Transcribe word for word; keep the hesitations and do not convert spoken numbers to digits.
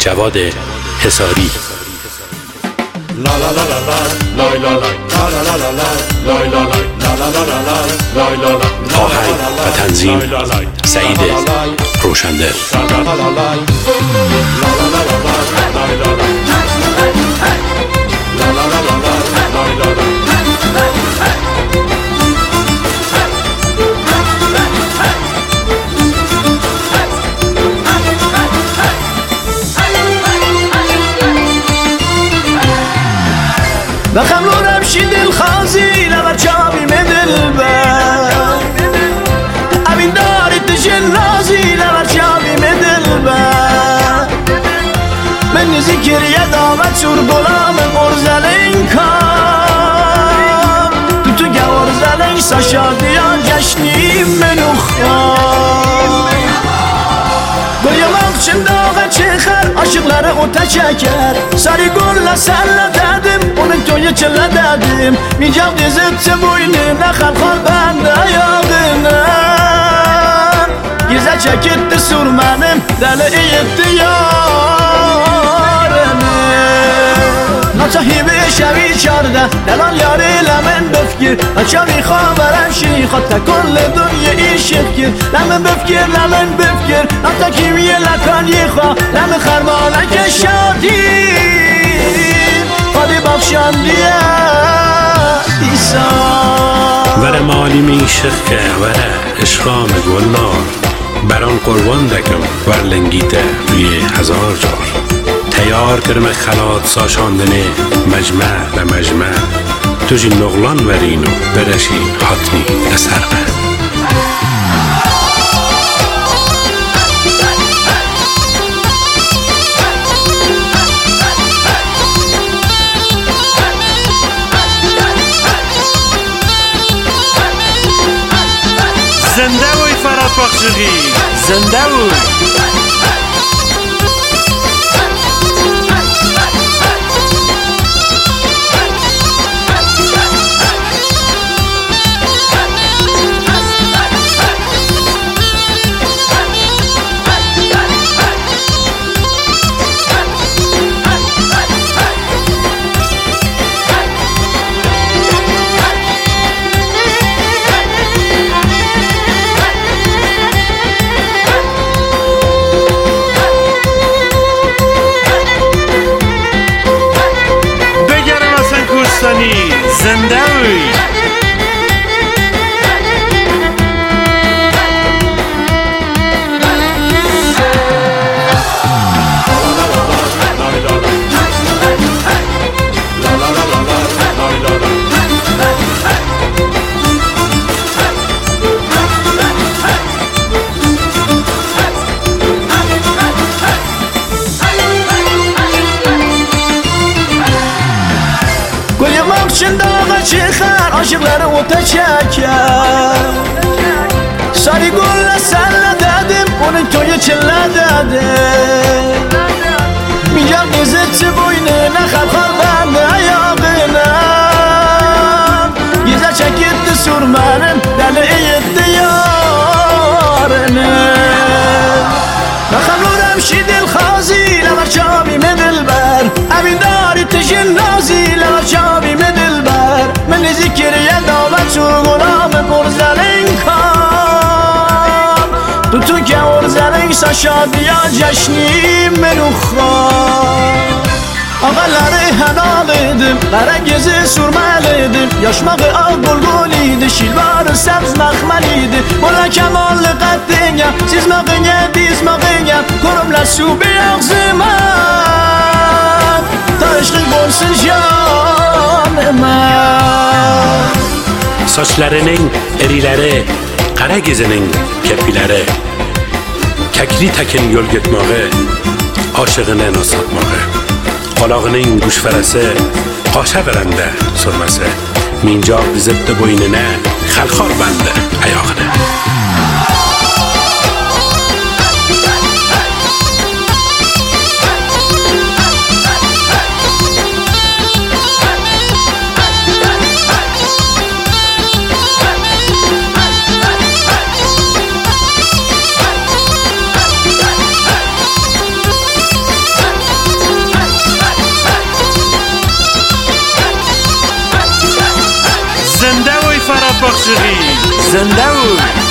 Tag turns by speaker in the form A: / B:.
A: جواد حصاری. آهنگ و تنظیم سعید روشندل.
B: بخم رو رمشی دل خازی لبر چابی من دل بر امین داری تشن رازی لبر چابی من دل بر من ذکر یدامت سور گلام قرزلین کار تو تو گورزلین ساشادیان جشنی منو خواه گویا مقچن داغه چخر عاشقları ota çeker Sarı gulla selle dedim onun toyu çelle dedim Mincam dizitti boynuna kalkar bende ayağına Gize çekitti surmenim deli iyitti yarını Naçahibi şevi çarda delal yarıyla men befkir Açavi xaberem şiixatta kulli dünya işikir Lemin befkir, lemin befkir Nata kimiye lekan yixa Lemin xermana keşadir Qadi bakşan diye İsa
A: وره مالی میشق که وره عشقام گلنار بران قربان دکم ورلنگیته روی هزار جار تیار کرم خلات ساشاندنه مجمع و مجمع توجی نغلان ورینو برشی حتمی لسرمه
C: زنده وی فراد بخشقی زنده وی زنده وی
B: Dağa çıkar aşıkları ota çeker Sarı gulla selle dedim onun toyu çille dedim Mincam dizitti boynuna kalkar bende ayağına Gize çekitti surmenim deli iyitti yarını Nakam remşi dil khazi lever çabi me dilber Emin dari tijin nazi lever çabi me dilber من ذکر یدامت و غلام قرزلین کام تو تو که قرزلین ساشادیا جشنی منو خواه Ağaları helal edim, qaragezi surməliydim Yaşmağı ağ bulguliydi, şilvarı səbz məxməliydi Bola kəmallı qəddiyə, sizməqiyə, dizməqiyə Korumlar su bir ağzıma Ta eşqin bolsun canıma
A: Saçlarının eriləri, qara gezinin kirpiləri Kəkli təkin yol getməyi, aşığını nasatmağı Qalağının quşfərəsi, qaşa verəndə sürməsi Mincaq dizibdi boynuna, xəlxar bəndə ayağını
C: باقچقی زنده بود